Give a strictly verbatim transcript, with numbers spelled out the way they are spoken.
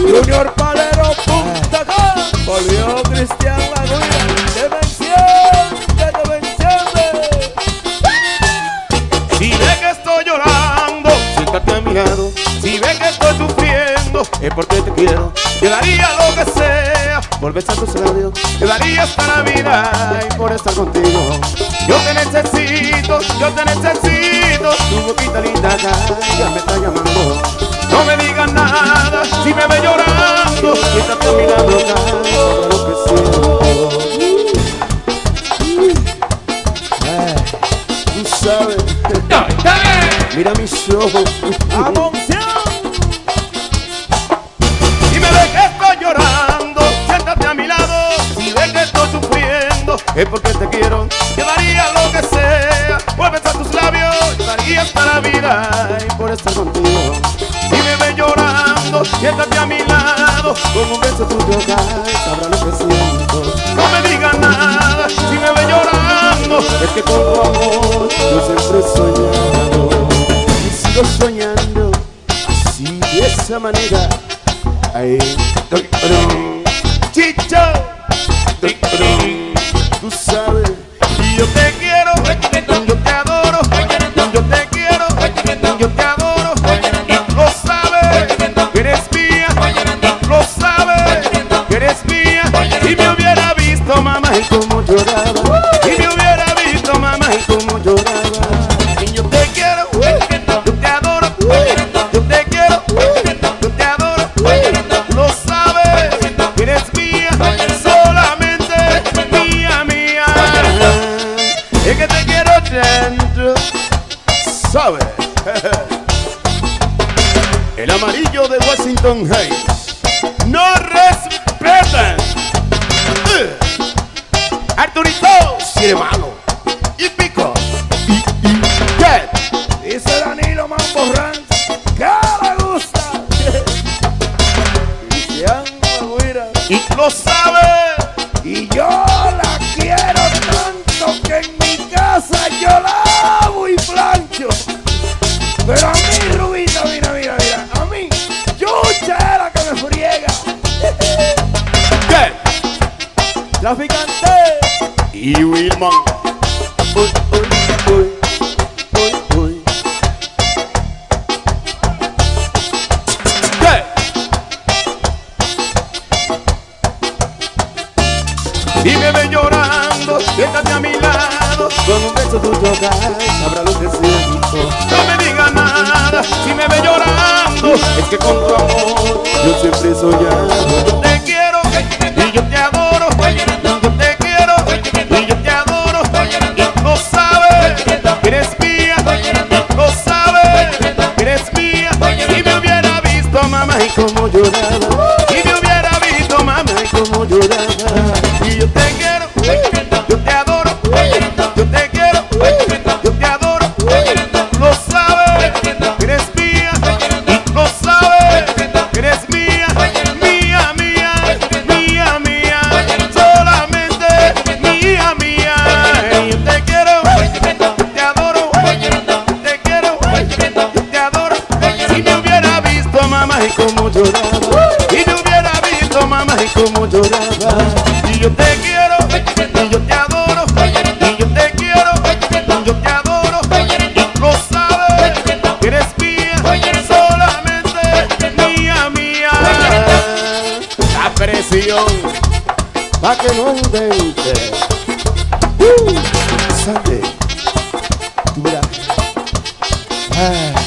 Junior Palero, punta acá. Volvió Cristian Laguna. Te me enciende, te me enciende. Si ve que estoy llorando, siéntate a mi lado. Si ve que estoy sufriendo, es porque te quiero. Te daría lo que sea por besar tus labios. Te daría hasta la vida y por estar contigo. Yo te necesito, yo te necesito. Tu boquita linda acá ya me está llamando. No me digas nada si me ve llorando. Siéntate a mi lado acá, sabrá lo que siento. Ay, tú sabes. Mira mis ojos. Si me ve que estoy llorando, siéntate a mi lado. Si ve que estoy sufriendo, es porque te quiero. Yo daría lo que sea por besar tus labios. Yo daría hasta la vida y por estar contigo. Si me ve llorando, siéntate a mi lado. Con un beso tuyo acá, sabrá lo que siento. No me digas nada si me ve llorando. Es que con tu amor yo siempre he soñado. Y sigo soñando así, de esa manera. Ay, Chicho, tú sabes, yo te quiero, yo te adoro, yo te quiero, yo te adoro, y lo sabes, que eres mía, lo sabes, que eres mía. Si me hubiera visto mamá y cómo lloraba, si me hubiera visto mamá y cómo lloraba. Y yo te quiero, yo te adoro, yo te quiero, yo te adoro, lo sabes, que eres mía, solamente mía, mía. Es que te quiero tanto, ¿sabes? El amarillo de Washington Heights no respetan. Uh. Arturito, si eres malo y pico y, y ¿qué? Dice Danilo Mambo Ranch, que le gusta. Cristian Laguna. Y lo sabe. Y yo la quiero tanto que en mi casa yo la lavo y plancho. Pero a mí, Rubita, mira, mira, mira, a mí, Yucha es la que me friega. ¿Qué? Traficante. Y Wilman. Uy, uy, uy, uy, uy. ¿Qué? Si me ves llorando, siéntate a mi lado. Con un beso tuyo acá, sabrá lo que siento. No me digas nada, si me ves llorando, es que con tu amor yo siempre he soñado. Yo te quiero y yo te adoro. Yo te quiero y yo te adoro. Y lo sabes, que eres mía. Lo sabes, que eres mía. Si me hubiera visto mamá y cómo lloraba. Si me hubiera visto mamá y cómo lloraba. Y yo te quiero, yo te adoro. Yo te quiero, yo te adoro. Lo sabes, que eres mía. Lo sabes, que eres mía. Mía, mía, mía, mía. Solamente mía, mía. Yo te quiero, yo te adoro. Te quiero, yo te adoro. Si me hubiera visto mamá y cómo lloraba. Si me hubiera visto mamá y cómo lloraba. Y yo te quiero, y yo te adoro. Y yo te quiero, yo te adoro. Lo sabes, que eres mía. Solamente mía, mía. La presión, pa' que no invente. Uh, Sande, tú verás. Ah.